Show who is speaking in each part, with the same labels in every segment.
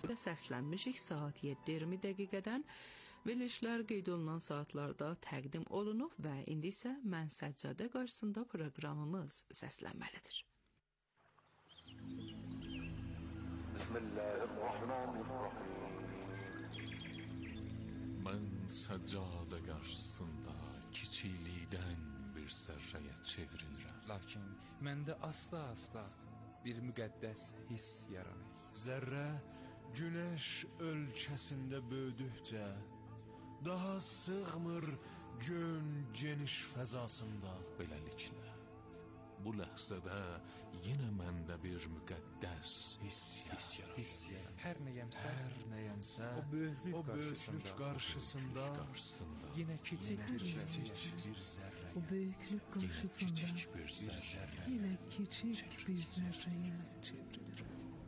Speaker 1: biz də səslənmişik saat 7:20 dəqiqədən. Verilişlər qeyd olunan saatlarda təqdim olunub və indi isə Mən Səccadə qarşısında proqramımız səslənməlidir.
Speaker 2: Bismillahirrahmanirrahim.
Speaker 3: Mən Səccadə qarşısında kiçiklikdən bir zərrəyə çevrilirəm.
Speaker 4: Lakin məndə asla bir müqəddəs hiss yaranır.
Speaker 5: Zərrə günəş ölkəsində böyüdükcə daha sığmır gön geniş fəzasında.
Speaker 3: Beləliklə, bu ləhzədə yenə məndə bir müqəddəs hiss yaranır.
Speaker 4: Hər nəyəmsə,
Speaker 5: o böyüklük qarşısında
Speaker 4: yenə kiçik bir zərrə.
Speaker 6: O böyüklük qarşısında yenə kiçik bir zərrəyə çevrilir.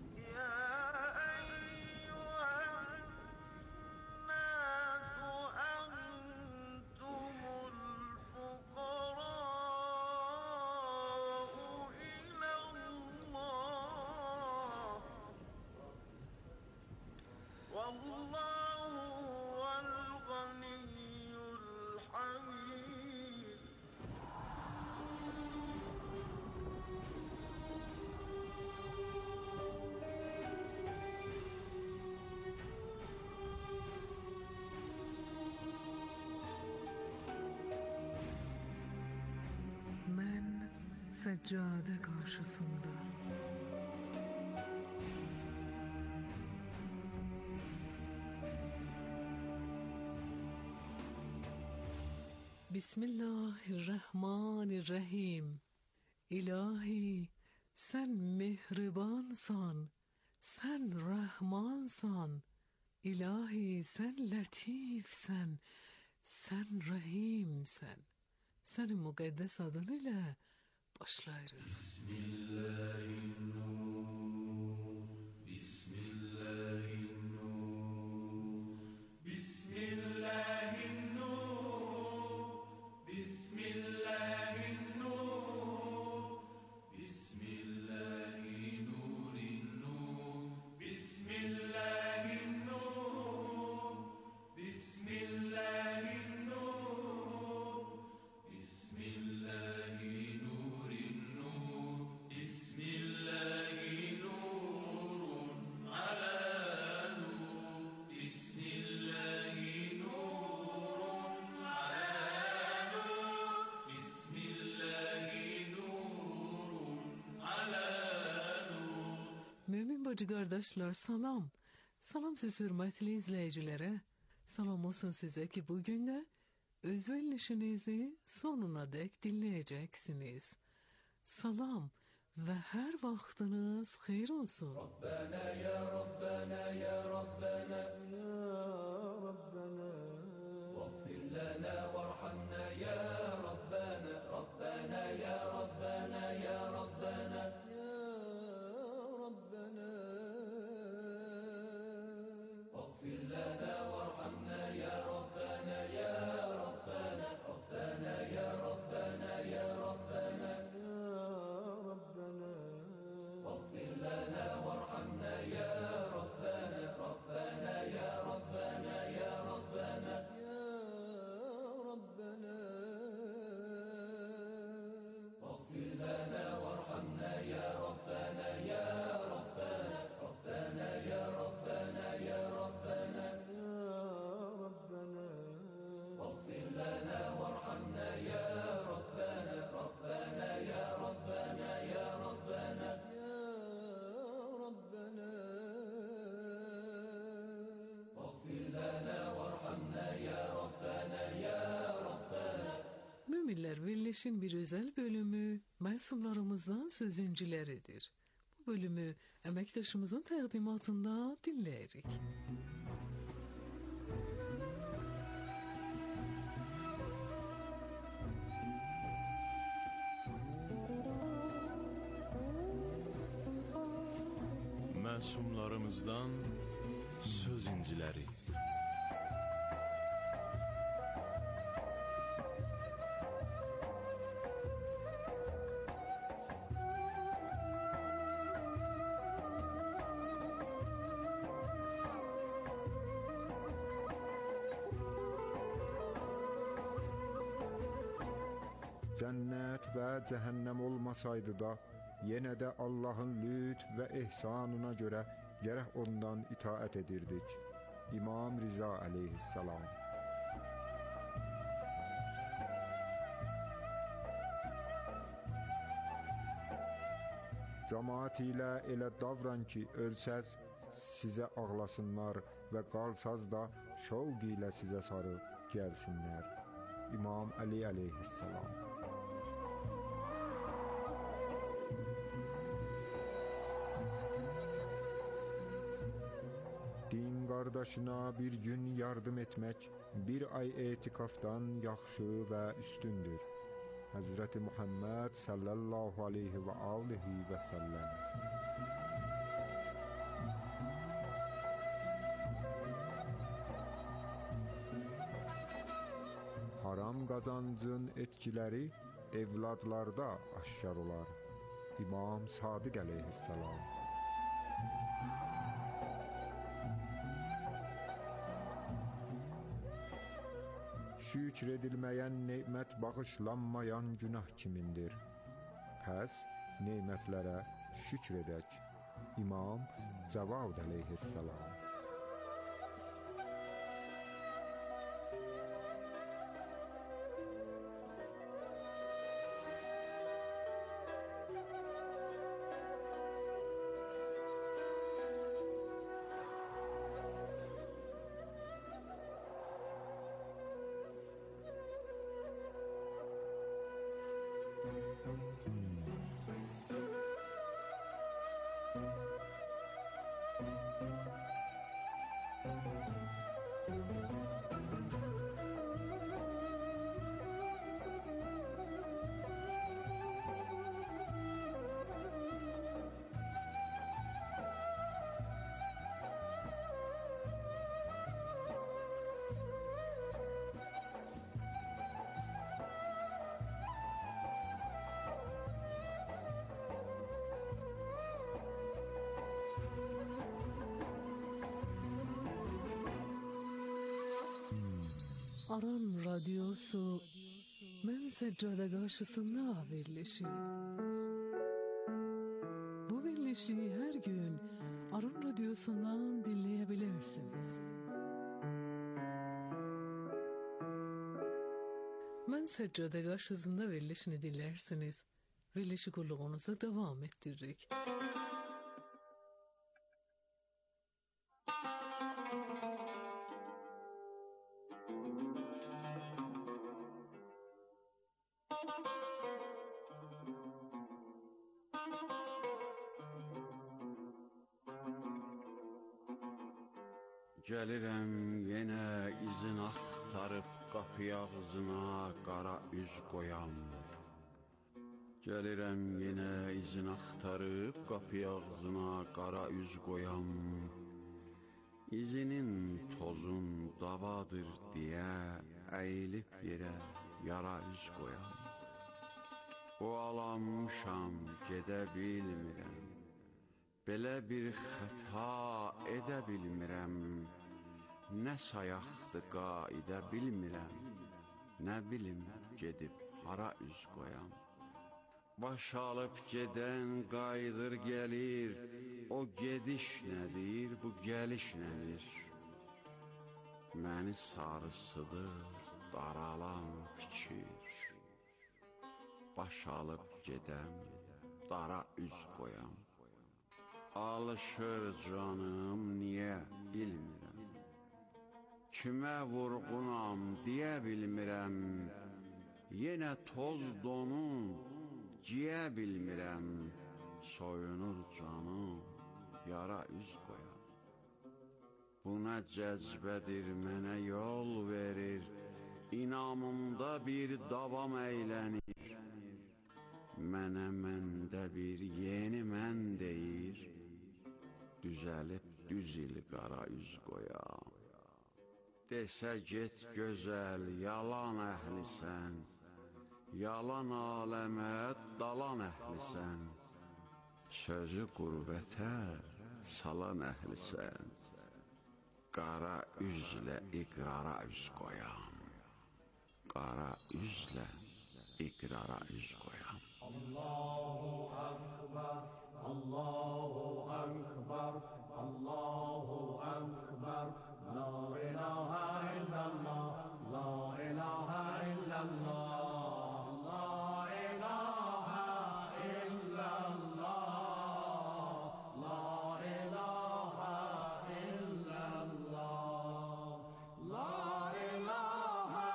Speaker 6: Mən Səccadə qarşısında Bismillahirrahmanirrahim. İlahi, sən mehribansan, sən rəhmansan. İlahi, sən lətifsən, sən rəhimsən. Sənin müqəddəs adın ilə başlayırıq.
Speaker 7: Bismillahirrahmanirrahim. Bismillahirrahmanirrahim. Bismillahirrahmanirrahim. Bismillahirrahmanirrahim. Bismillahirrahmanirrahim. Bismillahirrahmanirrahim. Bismillahirrahmanirrahim. Bismillahirrahmanirrahim. Bismillahirrahmanirrahim. Ala nur. Bismillahirrahmanirrahim.
Speaker 6: Mümin bacı qardaşlar, salam. Salam siz hörmətli izləyicilərə. Salam olsun sizə ki, bugün də öz verilişinizi sonuna dək dinləyəcəksiniz. Salam və hər vaxtınız xeyir olsun.
Speaker 7: Rabbana ya Rabbana ya Rabbana ya Rabbana Vaghfir lana warhamna ya Rabbana Rabbana ya Rabbana ya Rabbana اغفر لنا وارحمنا يا ربنا يا ربنا ربنا يا ربنا يا ربنا يا ربنا اغفر لنا وارحمنا يا ربنا ربنا يا ربنا يا ربنا يا ربنا اغفر لنا وارحمنا يا ربنا يا ربنا ربنا يا ربنا يا ربنا واغفر لنا وارحمنا يا ربنا ربنا يا ربنا يا ربنا يا ربنا واغفر لنا وارحمنا يا ربنا يا ربنا.
Speaker 6: Müminler Birleşin bir özel bölümü mensuplarımızdan sözüncüleridir. Bu bölümü emektaşımızın təqdimatında dinləyirik.
Speaker 5: Məsumlarımızdan söz inciləri.
Speaker 8: Cənnət və cəhənnəm olmasaydı da, yenə də Allahın lütf və ehsanına görə gərək ondan itaət edirdik. İmam Riza əleyhissalam. Cəmaət ilə elə davran ki, ölsəz sizə ağlasınlar və qalsaz da şövq ilə sizə sarı gəlsinlər. İmam Əli əleyhissalam. Din qardaşına bir gün yardım etmək bir ay etikafdan yaxşı və üstündür. Həzrəti Muhammed sallallahu aleyhi və alihi və səlləm. Haram qazancın etkiləri evladlarda aşkar olar. İmam Sadiq əleyhissalam. Şükr edilməyən nemət bağışlanmayan günah kimindir? Pəs nemətlərə şükr edək. İmam Cavad əleyhissalam.
Speaker 6: Aran radyosu mən səccada qarşısında verilişi. Bu verilişi hər gün Aran radyosundan dinleyebilirsiniz. Mən səccada qarşısında verilişini dinlersiniz. Verilişi kulluğunuza devam ettiririk.
Speaker 9: Gəlirəm yenə izin axtarıb qapı ağzına qara üz qoyam. Gəlirəm yenə izin axtarıb qapı ağzına qara üz qoyam. İzinin tozun davadır deyə əyilib yerə yara üz qoyam. O alanmışam, gedə bilmirəm. Belə bir xəta edə bilmirəm. Nə sayaqdı qaidə bilmirəm. Nə bilim gedib hara üz qoyam. Baş alıb gedən qayıdır gəlir. O gediş nədir, bu gəliş nədir? Məni sarısıdır daralan fikir. Baş alıb gedən dara üz qoyam. Alışır canım, niyə bilmirəm. Kimə vurğunam, deyə bilmirəm. Yenə toz donum, giyə bilmirəm. Soyunur canım, yara üz qoyam. Bu nə cəzbədir, mənə yol verir. İnamımda bir davam əylənir. Mənə məndə bir yeni mən deyir. Düzəlib düz il qara üz qoyam. Desə get gözəl, yalan əhlisən. Yalan aləmə dalan əhlisən. Sözü qürbətə salan əhlisən. Qara üzlə iqrara üz qoyam. Qara üzlə ikrara iz koyam.
Speaker 7: Allahu akbar, Allahu akbar, Allahu akbar, la ilahe illallah, la ilahe illallah, la ilahe illallah, la ilahe illallah, la ilahe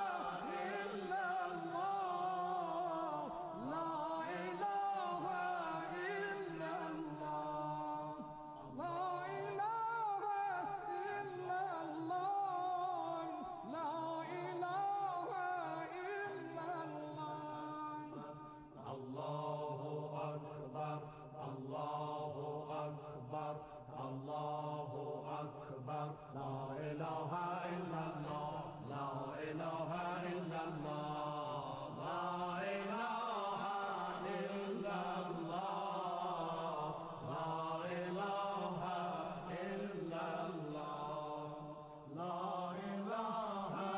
Speaker 7: illallah, la ilahe illallah, la ilahe illallah, la ilahe illallah. Allahu akbar, Allahu akbar, Allahu akbar, la ilahe illallah, la ilahe illallah, la ilahe illallah, la ilahe illallah, la ilahe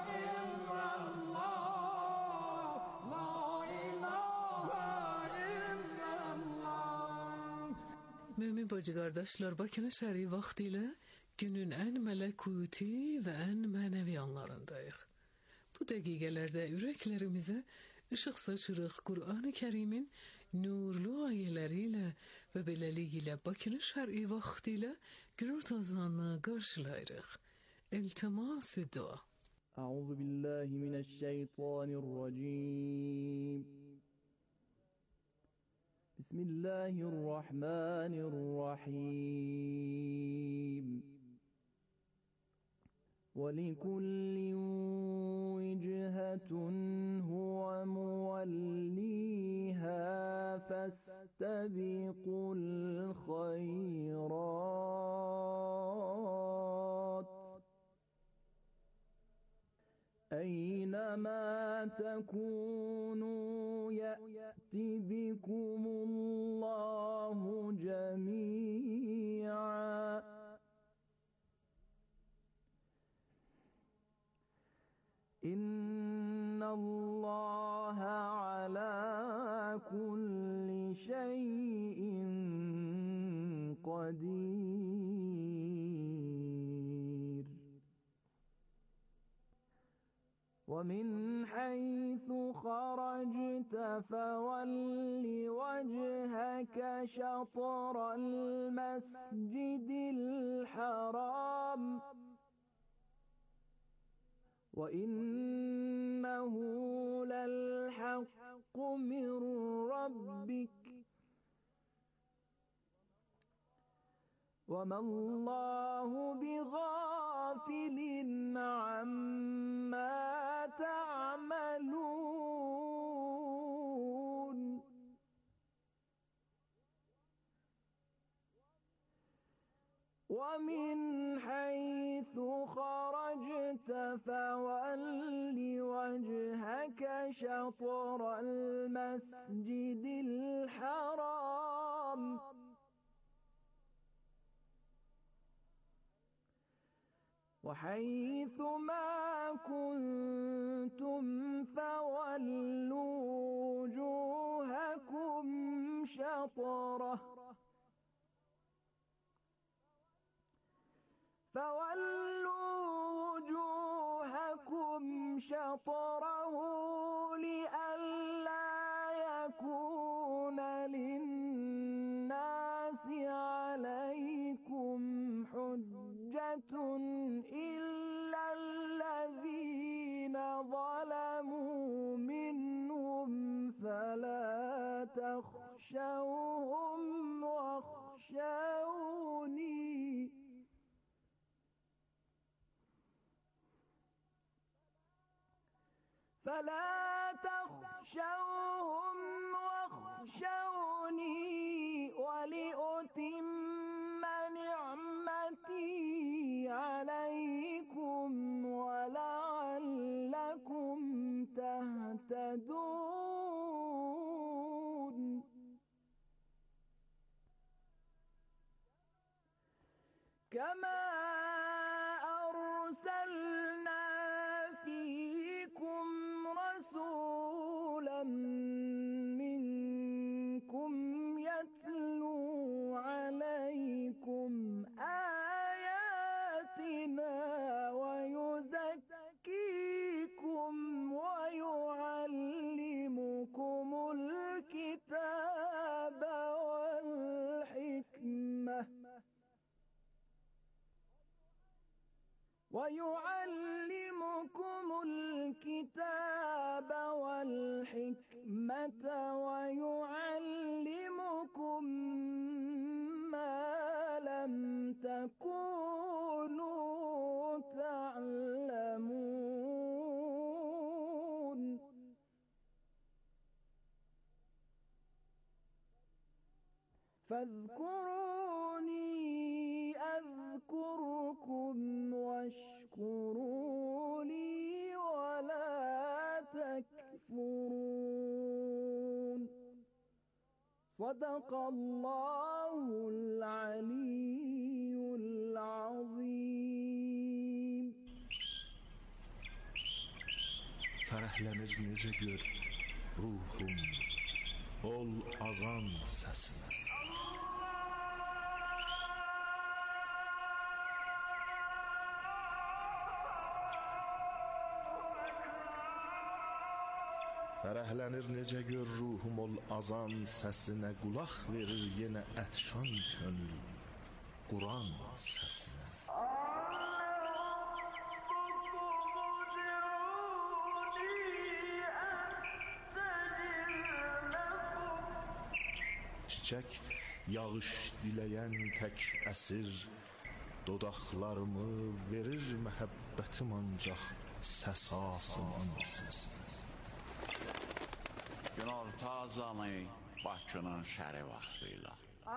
Speaker 7: illallah, la ilahe illallah.
Speaker 6: Mümin bacı kardeşler, bakın şer'i vaktiyle günün en melekuti ve en manevi anlarındayıq. Bu dəqiqələrdə ürəklərimizə ışıq saçırıq Qur'an-ı Kərimin nurlu ayələri və beləliklə bakın şer'i vaktiyle gürür tazanlığı qarşılayırıq. İltimas-ı dua.
Speaker 7: أعوذ بالله من الشيطان الرجيم. بسم الله الرحمن الرحيم. ولكل وجهة هو موليها فاستبقوا الخيرات أينما تكونوا يأت بكم الله جميعا إن الله على كل شيء قدير. ومن حيث خرجت فول وجهك شطر المسجد الحرام وإنه للحق من ربك وما الله بغافل عما تعملون. ومن حيث خرجت فول وجهك شطر المسجد الحرام وحيث ما كنتم فولوا وجوهكم شطره شطره لئلا يكون للناس عليكم حجة إلا الذين ظلموا منهم فلا تخشوهم واخشوني ولأتم نعمتي عليكم ولعلكم تهتدون. كما أرسلنا فيكم رسولا ويعلمكم الكتاب والحكمة ويعلمكم ما لم تكونوا تعلمون فاذكروني أذكركم واشكروا لي ولا تكفرون صدق الله العلي العظيم.
Speaker 5: Fərəhlənir necə gör ruhum ol azan səsinə. Fərəhlənir necə gör ruhum ol azan səsinə, qulaq verir yenə ətşan könül Quran səsinə. Çiçək yağış diləyən tək əsir, dodaqlarımı verir məhəbbətim ancaq səs asıman səsinə.
Speaker 9: Günorta azanı Bakının şəri vaxtıyla.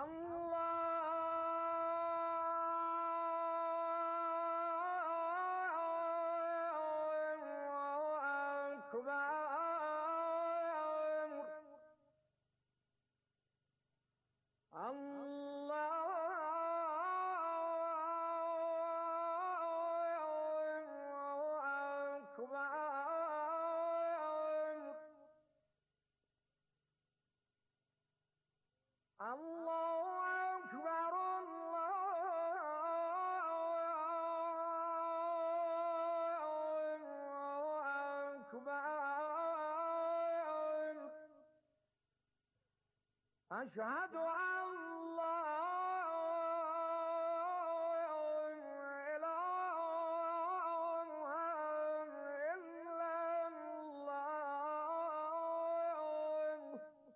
Speaker 7: أشهد أن لا إله إلا الله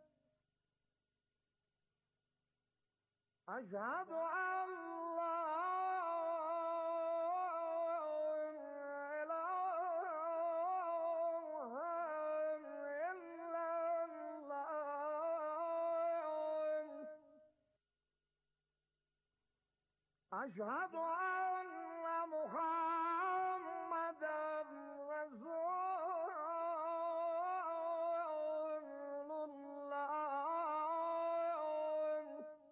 Speaker 7: أشهد أن لا أشهد أن محمدًا رسول الله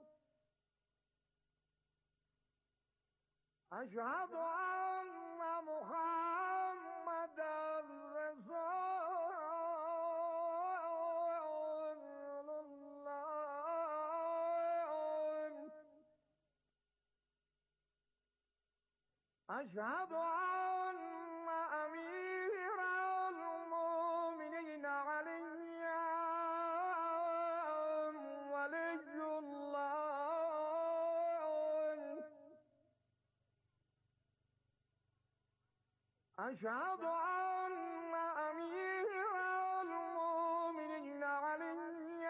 Speaker 7: أشهد أن محمدًا رسول الله أشهد أن أمير المؤمنين علي ولي الله أشهد أن أمير المؤمنين علي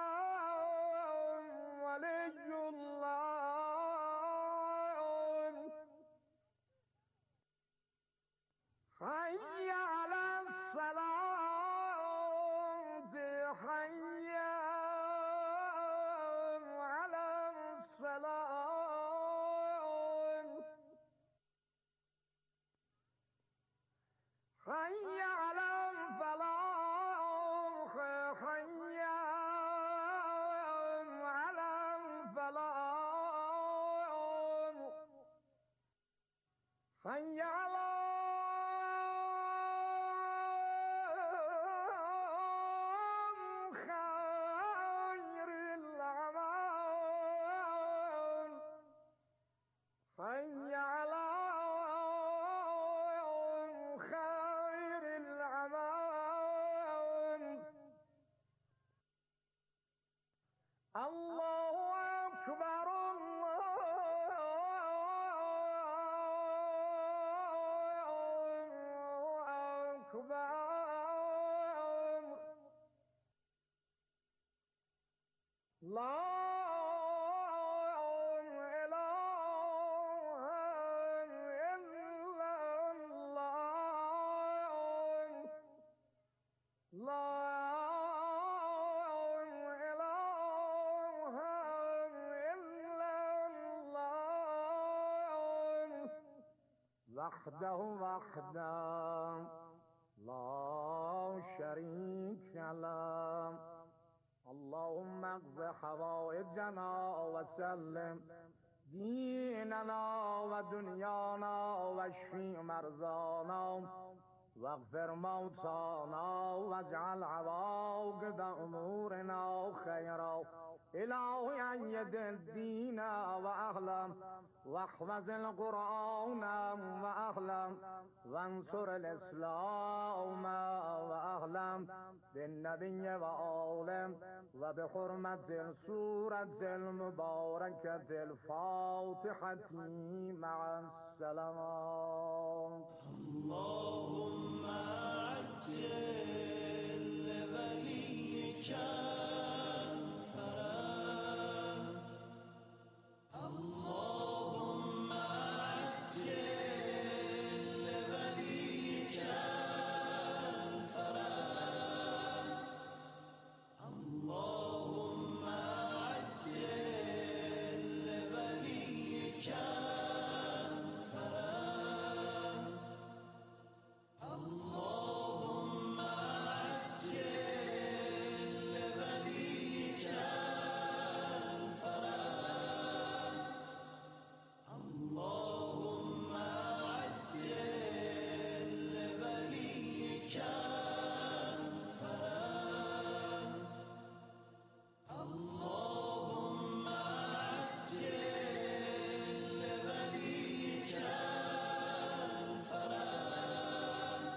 Speaker 7: ولي الله حي على الصلاة حي على الصلاة حي على الفلاح حي على الفلاح حي على خير الأعمال حي على خير الأعمال الله أكبر الله أكبر لا وحده لا شريك له اللهم اقض حوائجنا وسلم ديننا ودنيانا واشفي مرضانا واغفر موتانا واجعل عواقب امورنا خيرا إلهي أيد الدين وأهله واحفظ القرآن وأهله وانصر الإسلام وأهله بالنبي وآله وبحرمة السورة المباركة الفاتحة مع السلام
Speaker 10: اللهم عجل لوليك اللهم عجل لوليك الفرج اللهم عجل لوليك الفرج اللهم عجل لوليك اللهم عجل لوليك الفرج اللهم عجل لوليك الفرج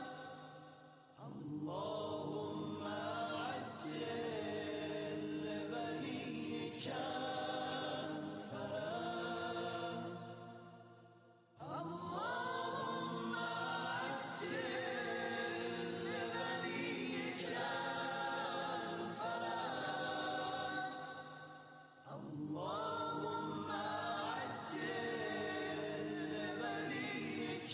Speaker 10: اللهم عجل لوليك اللهم عجل لوليك الفرج اللهم عجل لوليك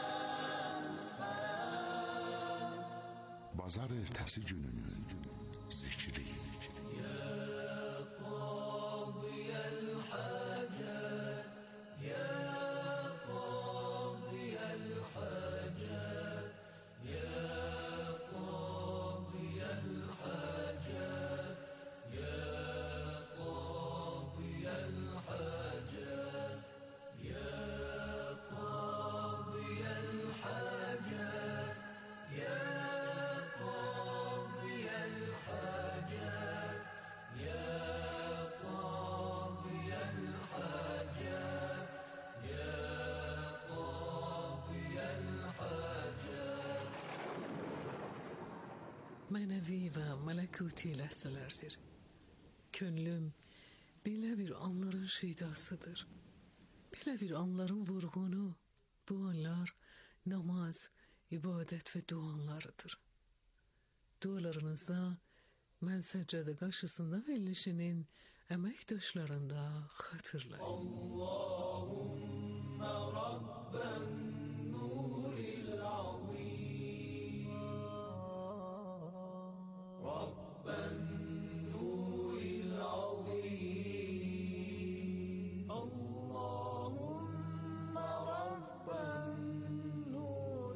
Speaker 10: الفرج
Speaker 11: Bazar ertəsi gününün zikri.
Speaker 10: يا قاضي الحاجات يا قاضي الحاجات يا قاضي الحاجات يا قاضي الحاجات يا قاضي الحاجات يا قاضي الحاجات يا قاضي الحاجات يا قاضي الحاجات
Speaker 6: Mənəvi və mələkuti ləhzələrdir. Könlüm belə bir anların şidasıdır. Belə bir anların vurğunu, bu anlar namaz, ibadət və dualarıdır. Dualarınızda mən səccədə qarşısında verilişinin əməkdaşlarında xatırlayın.
Speaker 10: اللهم رب النور العظيم رب النور العظيم اللهم رب النور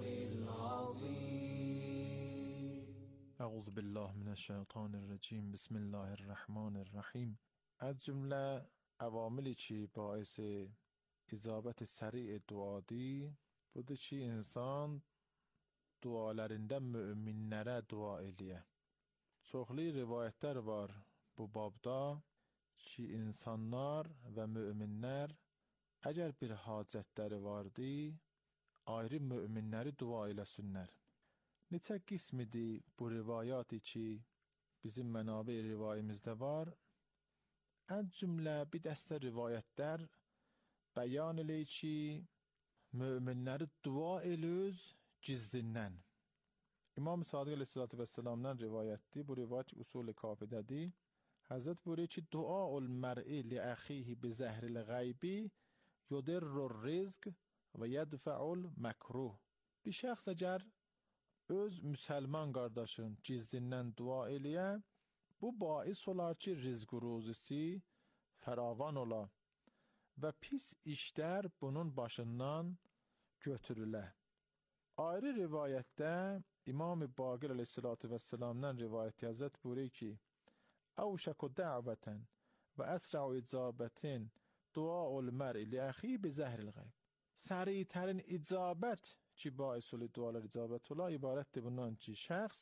Speaker 10: العظيم
Speaker 12: اعوذ بالله من الشیطان الرجیم بسم الله الرحمن الرحیم. از جمله عواملی که باعث icabət səri duadır, budur ki, insan dualarında müminlərə dua eləyə. Çoxlu rivayətlər var bu babda ki, insanlar və müminlər əgər bir hacətləri vardı, ayrı müminləri dua eləsinlər. Neçə qismidir bu rivayatı ki, bizim mənabə rivayimizdə var. Ən cümlə bir dəstə rivayətlər bəyan eləyir ki, möminləri dua eləyir gizlindən. İmam Sadiq Aleyhisselam'dan rivayetdi. Bu rivayet usul kafidədir. Hazret buyuruyor ki duaul mer'i li ahihi bi zehril gaybi yudirrur rizq ve yedfa'ul mekruh. Bir şəxs əgər öz müsəlman qardaşın gizlindən dua eləyə, bu bais olar ki, rizq ruzisi fəravan ola və pis işlər bunun başından götürülə. Ayrı rivayətdə İmam-ı Baqir Aleyhisselam'dan rivayət Hazret buyuruyor ki أوشك دعوة وأسرع إجابة دعاء المرء لأخيه بزهر الغیب. سریع ترین icabət ki باعث olur dualar icabət ola ibarətdir bundan ki şəxs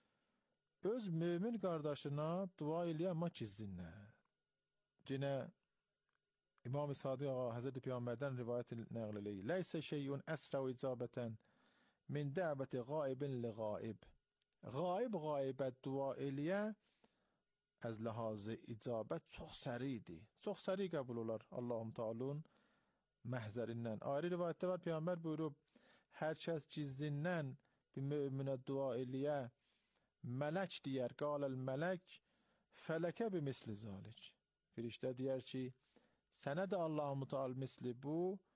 Speaker 12: öz mömin qardaşına dua eləyər amma gizlindən. Yenə İmam-ı Sadiq Hazreti Peyğəmbərdən rivayət nəql eləyir. Leysə şeyun əsra'u icabətən min dəvəti qaibin li qaib. Qaibə dua eləyər از لحاظ icabət çox səridir. Çox səri qəbul olar Allahum Teala'nın məhzərindən. Ayrı rivayətdə var Peyğəmbər buyurub, hər kəs gizlindən bir möminə dua eləyə, mələk deyər, qaləl mələk, fələkə bi misli zalik. Firiştə deyər ki, sənə də Allahum Teala misli bu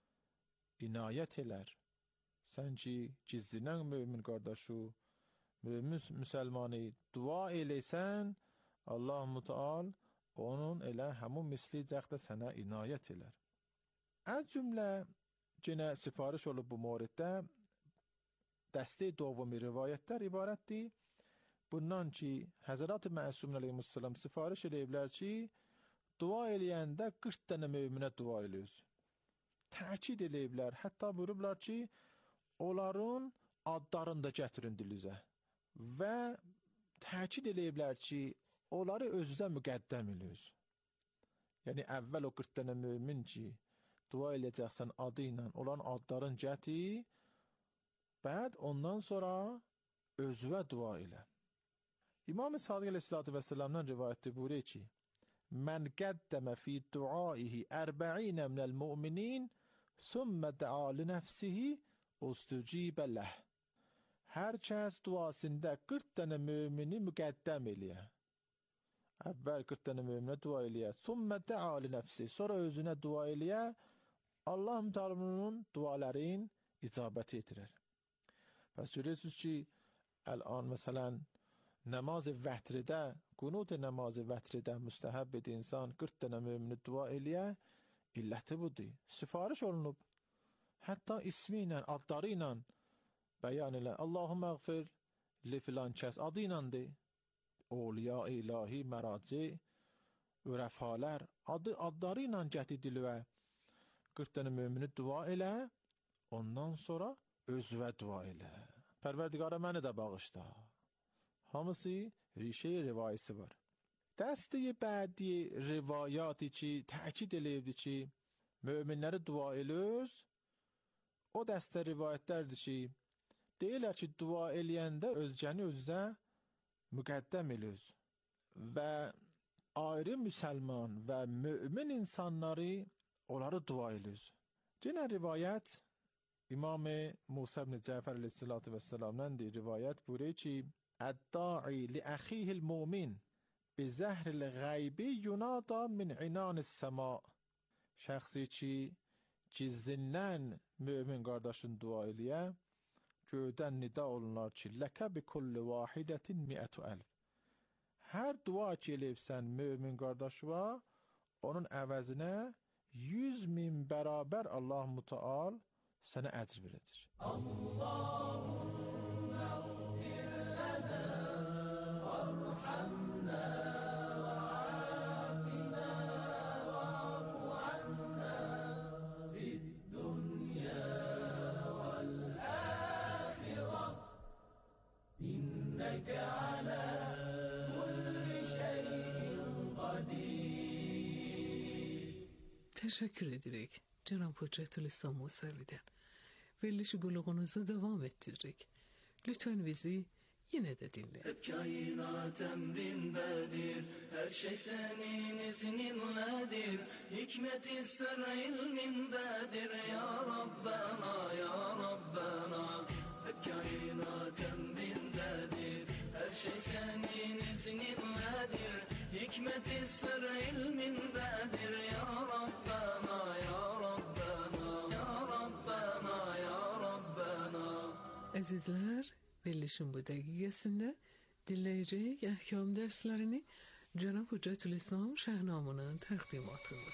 Speaker 12: inayət elər. Sən ki, gizlindən mömin qardaşı, mömin müsəlmanı dua eləysən, Allah-u Teala onun elə həmun misli cəxdə sənə inayət elər. Az cümlə yenə sifariş olub bu moriddə dəstə dovumu rivayətlər ibarətdir. Bundan ki, Həzrət-i Məsum əleyhissalam sifariş eləyiblər ki, dua eləyəndə 40 dənə möminə dua eləyir. Təkid eləyiblər, hətta buyurublar ki, onların adlarını da gətirin dilinizə və təkid eləyiblər ki, onları özünüzə müqəddəm eləyirsiniz. Yəni əvvəl o 40 dənə mömin ki, dua eləyəcəksən adı ilə olan adların gətir, bəd ondan sonra özünə dua elə. İmam-ı Sadiq Aleyhisselam'dan rivayətdir buyuruyor ki, Mən qəddəmə fi duaihi 40 minəl müminin, sümmə də'a li nəfsihi, ustucibə ləh. Hər kəs duasında 40 dənə mümini müqəddəm eləyə. Əvvəl 40 dənə möminə dua eləyə, sümmə də'a li nəfsi, sonra özünə dua eləyə, Allah-u Teala'nın duaların icabət etirir. Bəs görürsünüz ki, ələn məsələn, namaz-ı vətridə, qunut-ı namaz-ı vətridə müstəhəb edir insan 40 dənə möminə dua eləyə, illəti budur. Sifariş olunub, hətta ismi ilə, adları ilə bəyan elə, Allahümme əğfir li filan kəs adı iləndir. Awliya ilahi məraci, ürəfalər, adları ilə gətirdilvə 40 dənə mömini dua elə, ondan sonra özvə dua elə. Pərverdigara məni də bağışla. Hamısı rişə rivayəsi var. Dəstəyi bədi rivayatı ki, təkid eləyibdir ki, möminləri dua eləyir, o dəstə rivayətlərdir ki, deyirlər ki, dua eləyəndə özgəni özünə müqəddəm eləyir və ayrı müsəlman və mömin insanları onları dua eləyir. Yenə rivayət İmam-ı Musa ibn Cəfər əleyhissalamdan rivayət buyuruyor ki, Əd-da'i li əxihil mu'min bi zəhril gaybi yunada min inanis səma. Şəxsi ki, gizlindən mömin qardaşın dua eləyə, göydən nida olunlar ki, ləkə bi kulli vahidətin 100.000. Hər dua ki eləyibsən mömin qardaşıva, onun əvəzinə 100.000 bərabər Allah-u Teala sənə əcr verəcək. Allahümme ğfir lənə vərhamnə və afina və afu annə fid-dünya vəl-əxirə innəkə alə kulli şeyin qadir.
Speaker 6: Teşekkür ederek Cenab-ı Hüccetülislam Musevi'den verilişi guluğunuzu devam ettirdik. Lütfen bizi yine de dinle.
Speaker 10: Hep kainat emrindedir, her şey senin izninledir, hikmeti sır ilmindedir ya Rabbena ya Rabbena. Hep kainat emrindedir, hikmeti sır ilmindedir. Ya Rabbena, ya Rabbena, ya Rabbena, ya Rabbena.
Speaker 6: Azizler, verilişin bu dəqiqəsində dinləyəcəyik əhkam dərslərini Cənab Hüccətülislam Şəhnamının təqdimatında.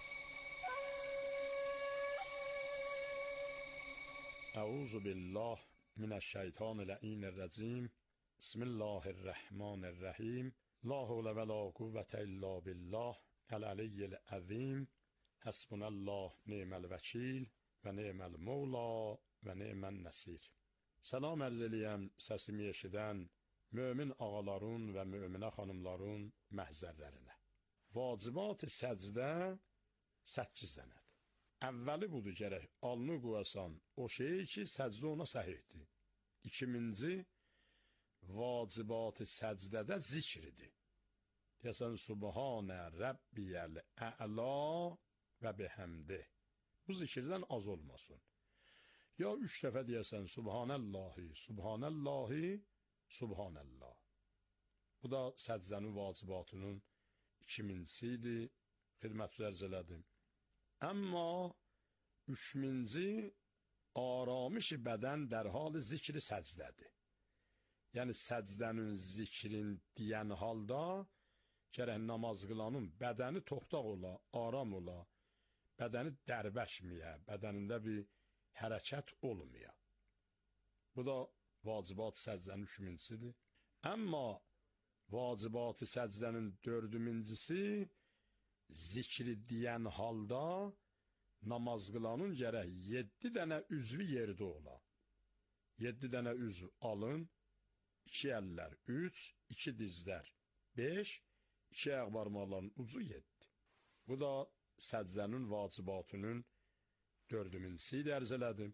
Speaker 13: اعوذ بالله من الشیطان اللعین الرجیم. بسم الله الرحمن الرحیم. لا حول ولا قوة الا بالله العلی العظیم. حسبنا الله نعم الوکیل و نعم المولا و نعم النصیر. Salam ərz eləyəm səsimi eşidən mömin ağaların və möminə xanımların məhzərlərinə. Vacibat-ı səcdə 8 dənədir. Əvvəli budur gərək alnı qoyasan o şeyi ki, səcdə ona səhihdir. İkinci, vacibat-ı səcdədə zikridir. Deyəsən, Subhanə Rəbbiyəl ə'la və bihəmdi. Bu zikirdən az olmasın. Ya 3 dəfə deyəsən, Subhanəllahi, Subhanəllahi, Subhanəllah. Bu da səcdənin vacibatının ikincisidir, xidmət ərz elədim. Amma 3-cü aramış-ı bədən dərhal zikri səcdədir. Yəni səcdənin zikrin deyən halda gərək namaz qılanın bədəni toxtaq ola, aram ola, bədəni dərbəşməyə, bədənində bir hərəkət olmaya. Bu da vacibat səcdənin 3-cüsüdür. Amma vacibat səcdənin 4-cüsü zikri deyən halda namaz qılanın gərək 7 dənə üzvü yerdə ola. 7 dənə üzv alın, 2 əllər 3, 2 dizlər 5, 2 ayaq barmaqlarının ucu 7. Bu da səcdənin vacibatının 4-cüsü ərz elədim.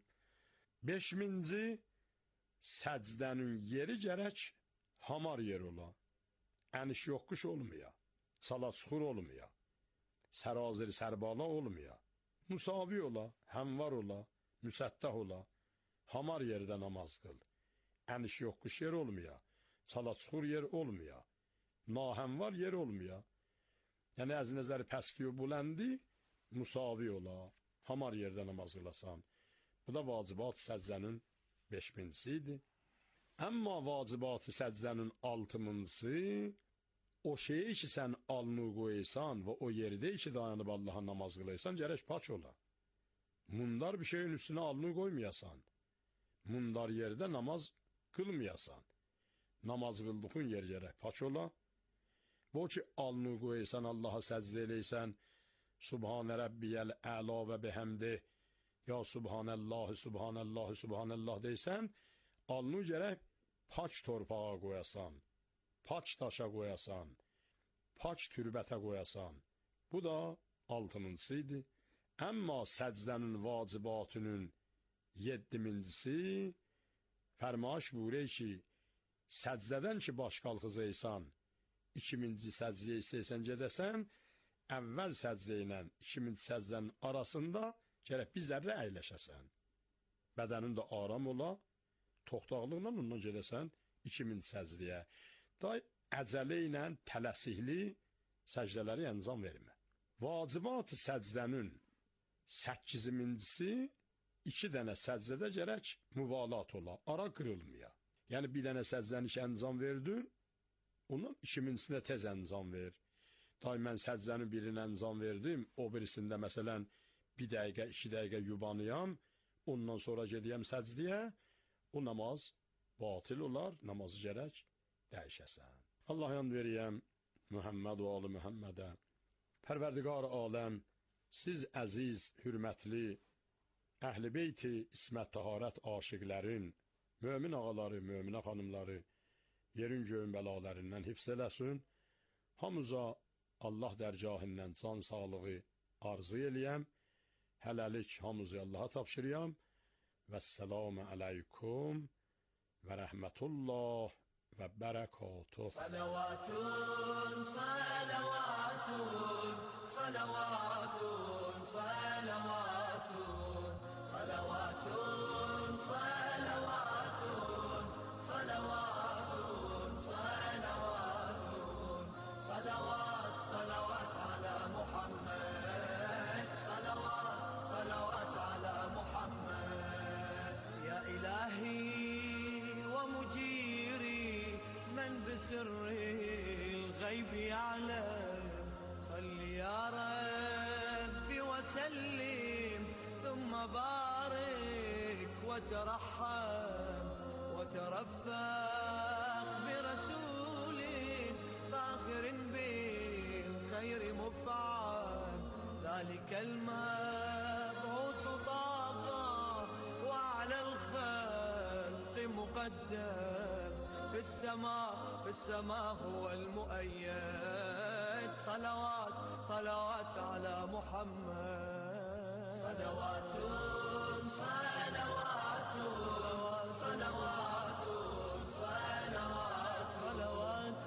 Speaker 13: 5-ci səcdənin yeri gərək hamar yer ola. Əniş yoxquş olmaya, sala çuxur olmaya, sərazir sərbala olmaya, musavi ola, həmvar ola, müsəttəh ola, hamar yerdə namaz qıl. Əniş yoxquş yer olmaya, sala çuxur yer olmaya, nahəmvar yer olmaya. Yəni, əz nəzəri pəski və buləndi, musavi ola, hamar yerdə namaz qılasan. Bu da vacibat səcdənin 5-cidir. Amma vacibat səcdənin 6-cısı, o şeyi ki, sən alnı qoysan və o yerdə ki, dayanıb Allaha namaz qılaysan, gərək paç ola. Mundar bir şeyin üstünə alnı qoymayasan. Mundar yerdə namaz qılmayasan. Namaz qıldığın yer gərək paç ola. Bu ki, alnı qoysan, Allaha səcdə eləysən, Subhanə Rəbbiyəl əla və bihəmdi, ya Subhanəllahi, Subhanəllahi, Subhanəllah deysən, alnı gərək paç torpağa qoyasan, paç daşa qoyasan, paç türbətə qoyasan. Bu da 6-cıdır. Amma səcdənin vacibatının 7-cisi fərmaş buyurur ki, səcdədən ki, baş qalxızaysan, 2-ci səcdəyə istəysən gedəsən, əvvəl səcdə ilə 2-ci səcdənin arasında gərək bir zərrə əyləşəsən. Bədənin də aram ola, toxtaqlıqla ondan gedəsən 2-ci səcdəyə. Da əcələ ilə tələsikli səcdələri əncam vermə. Vacibat səcdənin 8-cisi 2 dənə səcdədə gərək müvalat ola, ara qırılmaya. Yəni bir dənə səcdəni ki, əncam verdin, onun 2-cinə tez əncam ver. Mən səcdənin birini əncam verdim, o birisində məsələn 1 dəqiqə, 2 dəqiqə yubanıyam, ondan sonra gedəyəm səcdiyə, o namaz batil olar, namazı gərək dəyişəsən. Allah yan veriyəm Muhammed və Ali Muhammedə. Pərverdigar aləm, siz əziz, hürmətli, əhl-i beyti, ismət, taharət aşiqlərin, mömin ağaları, möminə xanımları, yerin göyün bəlalarından hifz eləsin, hamıza Allah dərgahından can sağlığı arzu eləyəm, hələlik hamızı Allaha tapşırıyam, vəssəlamü aleykum və rəhmətullah və bərəkatuh.
Speaker 10: Salavatun, salavatun, salavatun, salavatun, salavatun, salavatun, salavatun, salavatun, salavatun. سر الغيب يعلم صل يا ربي وسلم ثم بارك وترحم وترفق برسول طاهر بالخير مفعم ذلك المبعوث طاقة وعلى الخلق مقدم في السماء هو المؤيد صلوات على محمد صلوات صلوات صلوات صلوات صلوات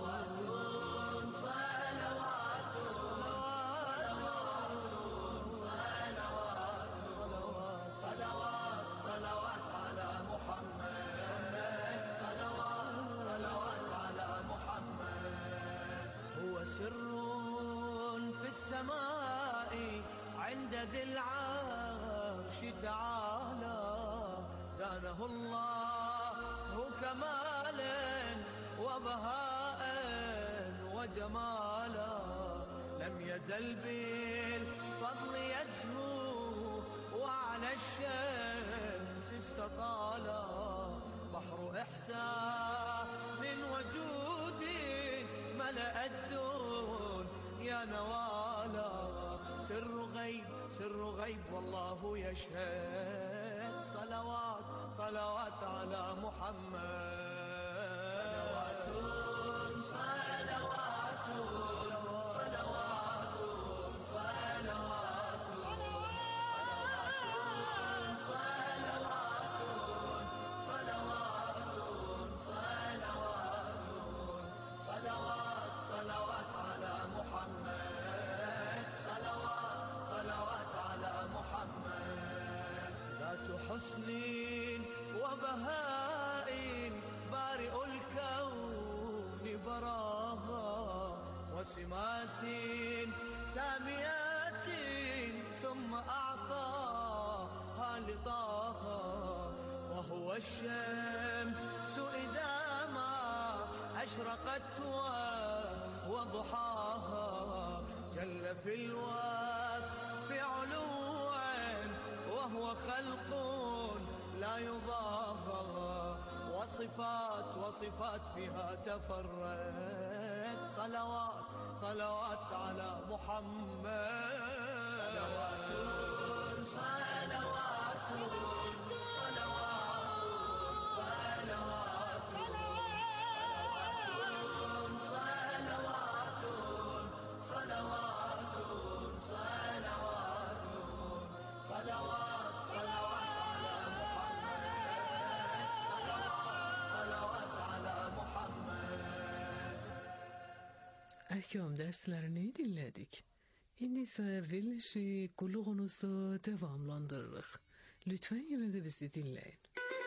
Speaker 10: صلوات على محمد صلوات على محمد هو سر في السماء عند ذي العرش تعالى زانه الله كمالا وبهاء وجمالا لم يزل بالفضل يزهو وعلى الشمس استطالا بحر إحسان وجود ملأ الدنيا نوالا سر غيب والله يشهد صلوات على محمد صلوات صلوات على محمد صلوات على محمد ذات حسن وبهاء بارئ الكون براها وسمات ساميات ثم أعطاها لطاها فهو الشمس إذا ما أشرقت وضحاها جل في الوصف علوا وهو خلق لا يضاهى وصفات فيها تفرد صلوات على محمد صلوات
Speaker 6: Ahkam derslerini dinledik. Şimdi ise verilişi kulluğunuzda devamlandırırıq. Lütfen yine de bizi dinleyin.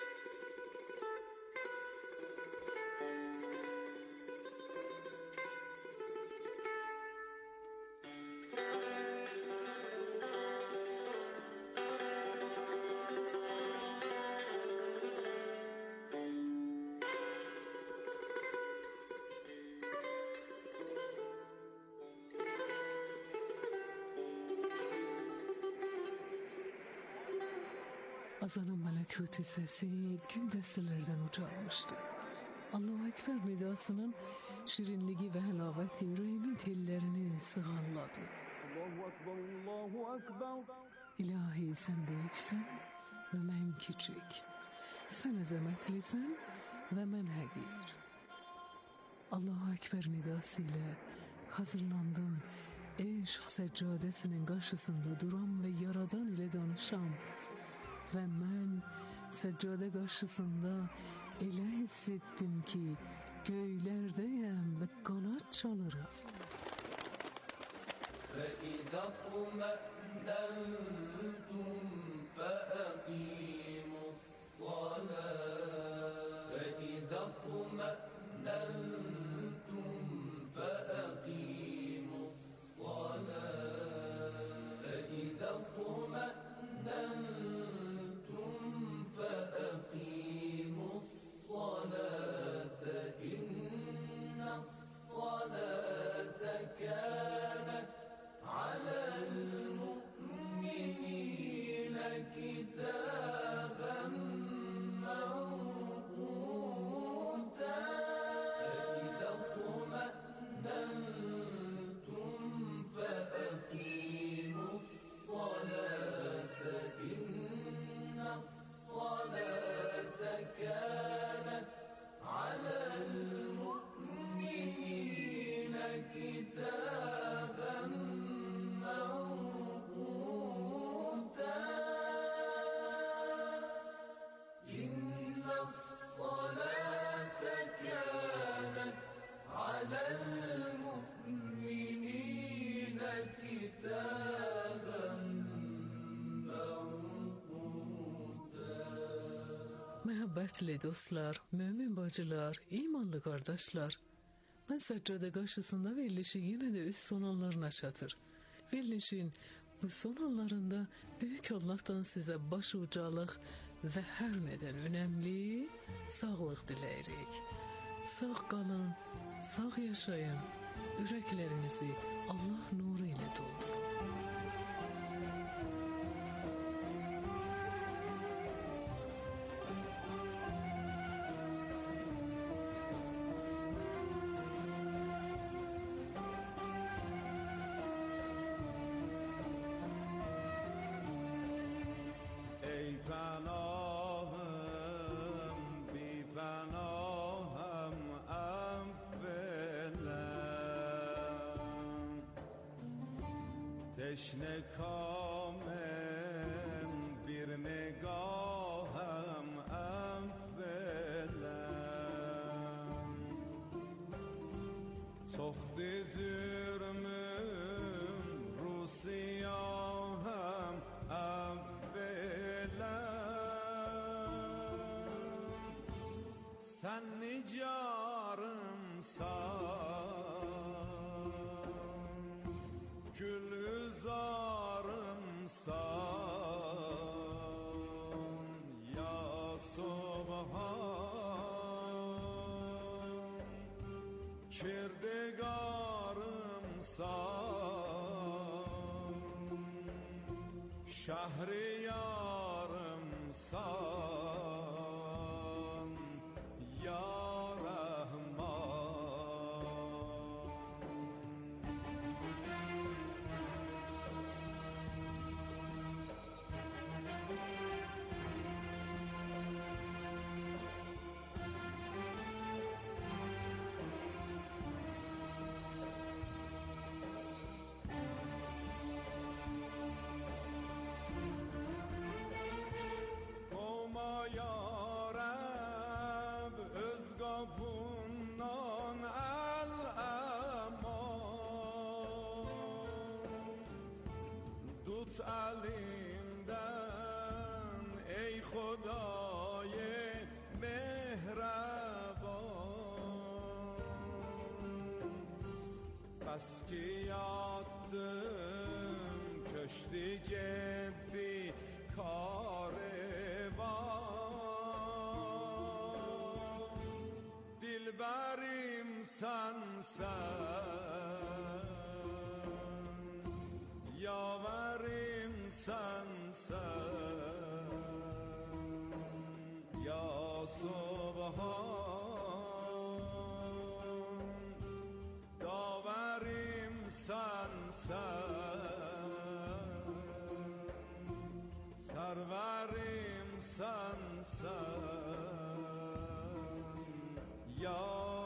Speaker 6: Azanın melekuti sesi gün destelerden uçarmıştı. Allahu Ekber nidasının şirinliği ve helaveti yüreğimin tellerini sığanladı.
Speaker 7: Allahu Ekber.
Speaker 6: İlahi sen büyüksen ve ben küçük. Sen azametlisin ve ben hakir. Allahu Ekber nidasıyla hazırlandım. Eşk seccadesinin karşısında duran ve yaradan ile danışan. Ve ben seccade karşısında öyle hissettim ki göylerdeyim ve kanat çalırım.
Speaker 10: فَإِذَا اطْمَأْنَنْتُمْ فَأَقِيمُوا الصَّلَاةَ فَإِذَا اطْمَأْنَنْتُمْ فَأَقِيمُوا الصَّلَاةَ فَإِذَا اطْمَأْنَنْتُمْ فَأَقِيمُوا الصَّلَاةَ إِنَّ
Speaker 6: Məhəbbətli dostlar, mömin bacılar, imanlı qardaşlar, mən Səccadə qarşısında verilişi yenə də öz son anlarına çatır. Verilişin bu son anlarında Böyük Allah'tan sizə baş ucalıq və hər nədən önəmli sağlıq diləyirik. Sağ qalın, sağ yaşayın, ürəklərinizi Allah nuru ilə doldurun.
Speaker 14: تشنه کامم bir نگاهم اولم سخت جرمم رو سیاهم اولم sen nicarımsan Gülzarımsan ya Subhan Kirdegarımsan Şehriyarımsan ya elimden ey Xuday mehreban bas ki yattım köşkü gibi karevan dilberim sensen yaverim sensen ya Subhan daverim sensen serverim sensen ya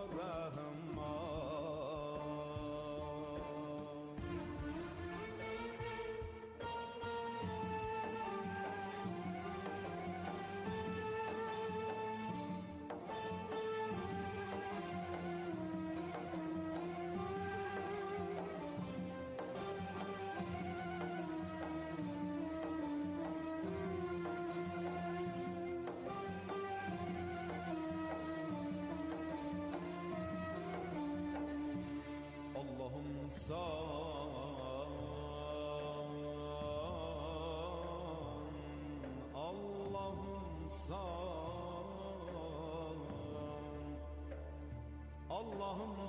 Speaker 14: Allah'ım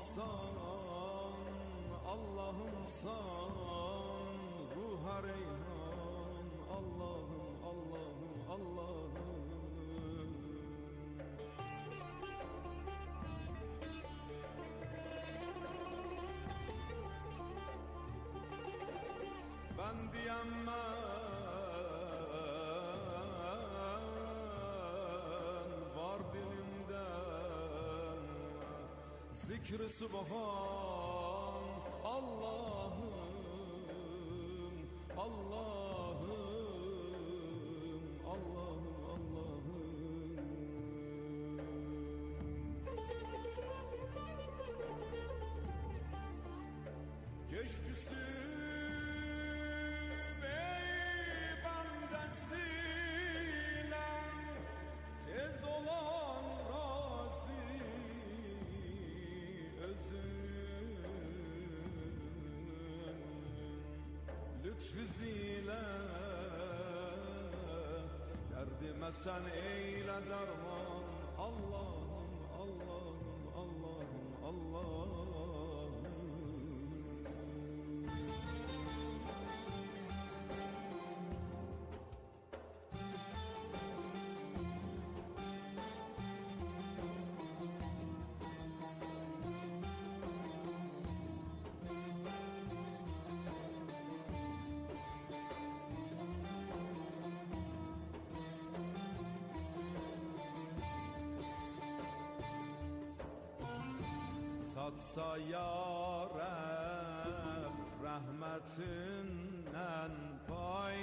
Speaker 14: san ruha reyhan Allah'ım ben diyemem var dilimden zikr-i subhan Allah'ım geçtüsü bey bandesiyle tez lütfüziyle derdime sen eyle derman. Allah'ım, Allah'ım, Allah'ım, Allah'ım. Tatsa yarem rahmetinden pay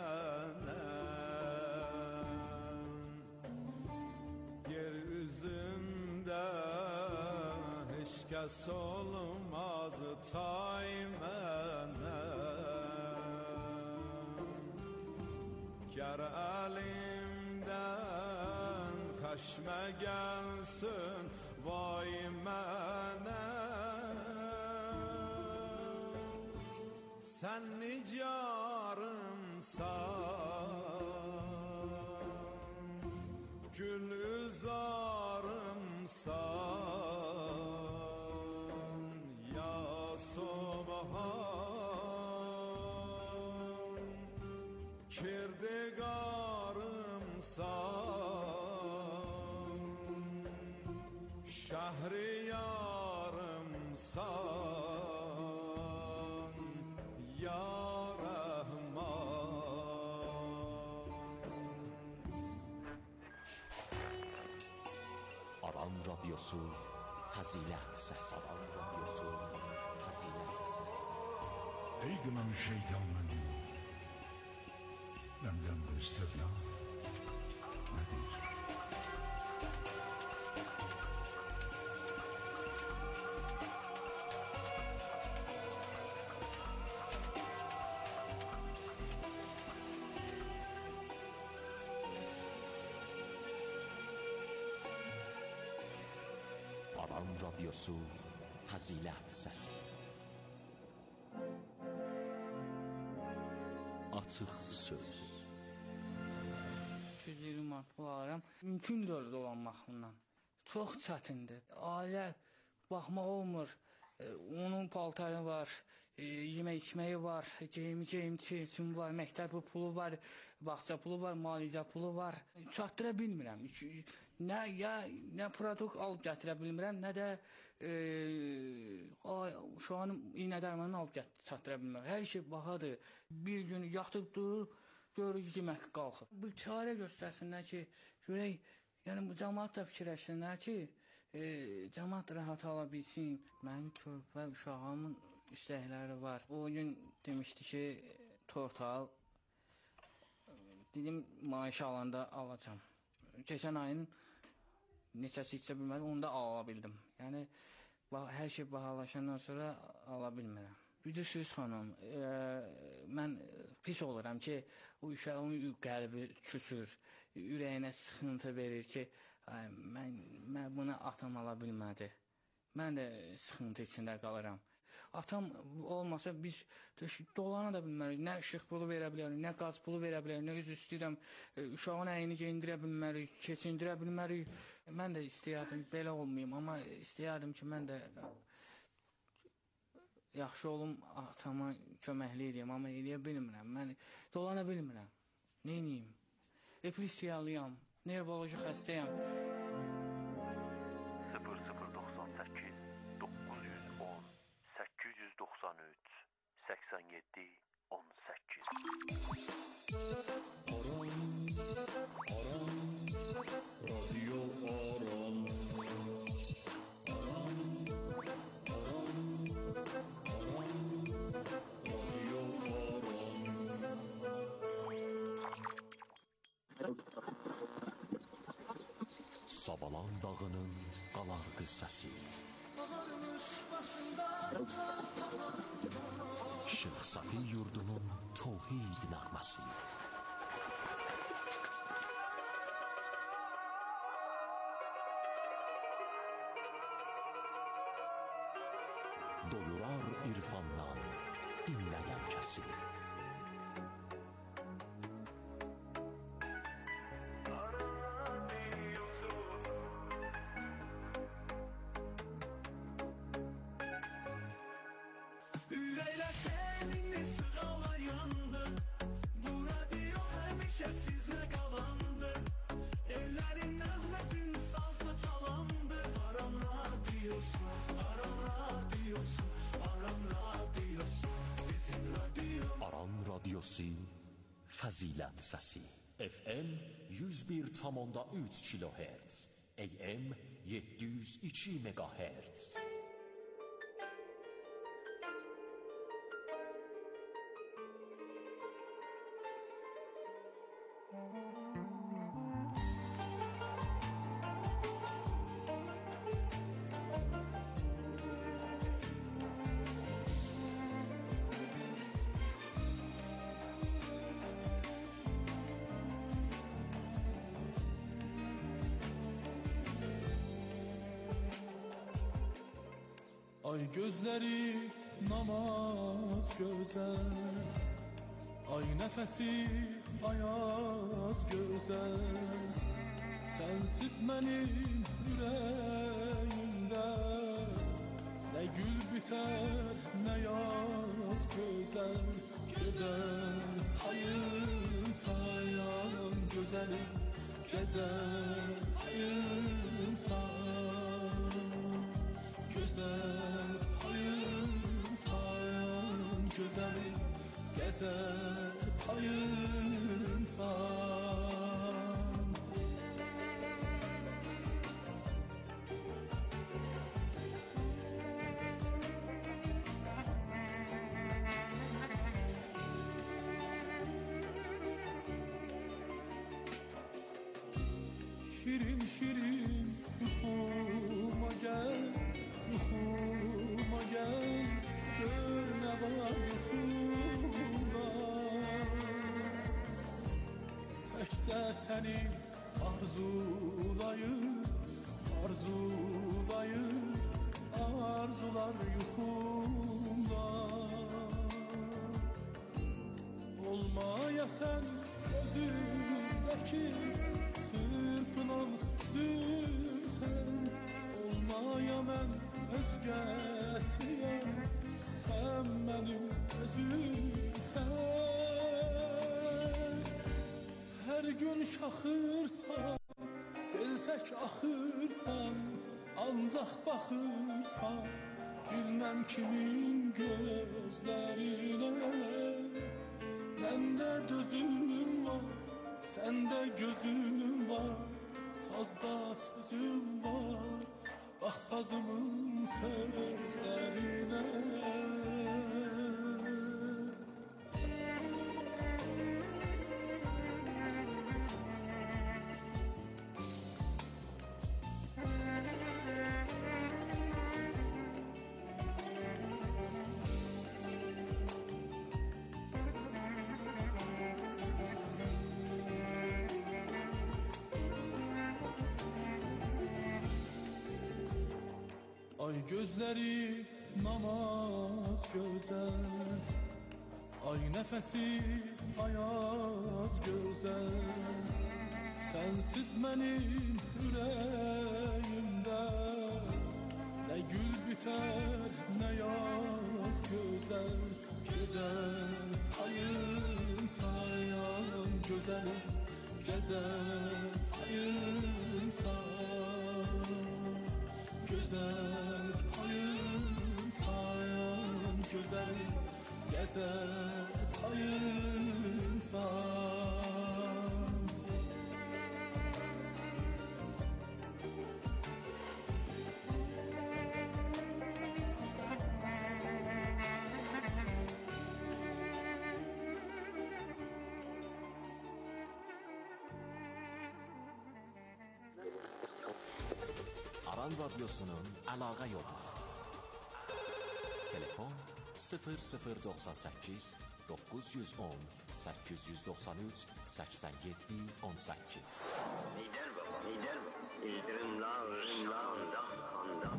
Speaker 14: menem. Yeryüzünde hiç kes olmaz tay menem. Ger elimden kaşme gelsin vay menem. Sen nicarımsan, gül üzarımsan ya Subhan. Kirdigarımsan, şehriyarımsan ya Rahman.
Speaker 15: Aran Radyosu Fazilet Sesi. Aran Radyosu Fazilet Sesi.
Speaker 11: Ey gılan şeytanın benden bu istedna nedir?
Speaker 15: Aran Radyosu Fazilet Sesi. Açıq söz.
Speaker 16: 220 manat alıram. Mümkün deyil dolanmaq bundan. Çox çətindir. Ailə baxmaq olmur. Onun paltarı var, yemək içməyi var, geyimçi üçün var, məktəb pulu var, bağça pulu var, müalicə pulu var. Çatdıra bilmirəm. Nə produkt alıb gətirə bilmirəm, nə də şu an iynə dərmanını alıb çatdıra bilmirəm. Hər şey bahadır. Bir gün yatıb durur, görür ki, demək qalxıb. Bu çarə göstərsinlər ki, görək, yəni bu cəmaat da fikirləşsinlər ki, cəmaat rahat ala bilsin. Mənim körpə uşağımın istəkləri var. O gün demişdi ki, tortal dedim, maaşı alanda alacam. Keçən ayın neçəsi içə bilmədim, onu da ala bildim. Yəni, hər şey bahalaşandan sonra ala bilmirəm. Bilirsiniz xanım, mən pis oluram ki, o uşağın qəlbi küsür, ürəyinə sıxıntı verir ki, mən bunu atam ala bilmədi. Mən də sıxıntı içində qalıram. Atam olmasa biz dolana da bilmərik, nə işıq pulu verə bilərik, nə qaz pulu verə bilərik, nə üzr istəyirəm, uşağın əyini geyindirə bilmərik, keçindirə bilmərik. Mən də istəyərdim, belə olmayayım, amma istəyərdim ki, mən də yaxşı olum, atama köməkli edeyim, amma eləyə bilmirəm, mən dolana bilmirəm, neyniyim? Epilepsiyalıyam, nevroloji xəstəyəm.
Speaker 2: 0098 910 893 87 18
Speaker 14: Aran Radyo Aran Radyo
Speaker 15: Sabalan dağının qalardı səsi. Şeyx Safi yurdunun tövhid nəğməsi. Doyurar irfandan dinləyən kəsi. radiosu Fəzilət Səsi FM 101,3 kHz AM 702 MHz
Speaker 17: Ay gözleri namaz güzel, ay nefesi ayaz güzel. Sensiz benim yüreğimde ne gül biter ne yaz güzel. Güzel hayır sayan güzelim, güzel hayır sayan güzel. Güzelim, gezer hayırsan. Şirin şirin yuhuma gel, yuhuma gel. Gör ne var yuhumda, tekcə səni arzulayır, arzulayır, arzular yuxumda. Olmaya sən gözümdəki çırpınan sözsən, olmaya mən özgəsiyəm. Sen benim özümsen. Her gün şaxırsan, sel tek axırsan, ancaq baxırsan, bilmem kimin gözlerine. Məndə dözüm var, səndə gözüm var, sazda sözüm var, bax sazımın sözlerine. Ay gözleri namaz güzel, ay nefesi ayaz güzel. Sensiz benim yüreğimde ne gül biter ne yaz güzel. Güzel hayır sayan güzelim, gezer hayır sayan güzel. Güzel gezer hayırsan.
Speaker 15: Aran Radyosu'nun əlaqə yolu. Telefon 0098 910 893 87 18.
Speaker 18: Lider baba, lider baba. İldirimla, ırımla, anda.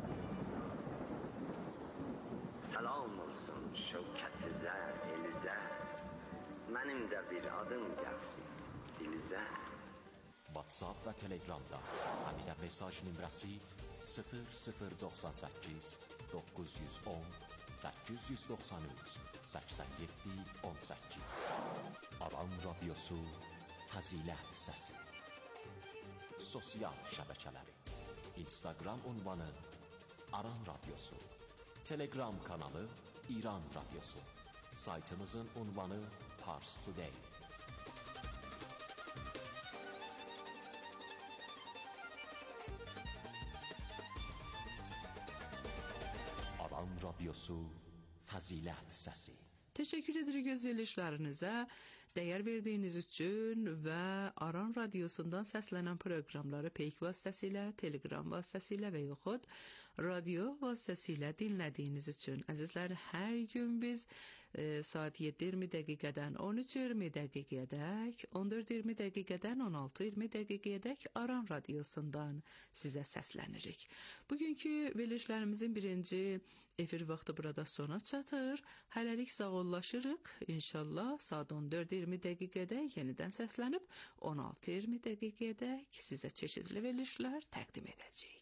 Speaker 18: Salam olsun şevketize, elize. Benim de bir adım gelsin dilize.
Speaker 15: WhatsApp və Telegramda həmidə mesaj nömrəsi 0098 910 893 87 18. Aran Radyosu Fəzilət Səsi. Sosial şəbəkələri: Instagram ünvanı Aran Radyosu, Telegram kanalı İran Radyosu, saytımızın ünvanı Pars Today. Alan Radyosu Fazilet Səsi.
Speaker 1: Teşekkür edirik öz verilişlərinizə, dəyər verdiyiniz üçün və Aran Radyosundan səslənən proqramları peyk vasitəsilə, telegram vasitəsilə və yaxud radio vasitəsilə dinlədiyiniz üçün. Əzizlər, hər gün biz saat 7:20 dəqiqədən 13:20 dəqiqədək, 14:20 dəqiqədən 16:20 dəqiqədək Aran Radyosundan sizə səslənirik. Bugünkü verilişlərimizin birinci efir vaxtı burada sona çatır. Hələlik sağollaşırıq. İnşallah saat 14:20 dəqiqədə yenidən səslənib 16:20 dəqiqədək sizə çeşidli verilişlər təqdim edəcəyik.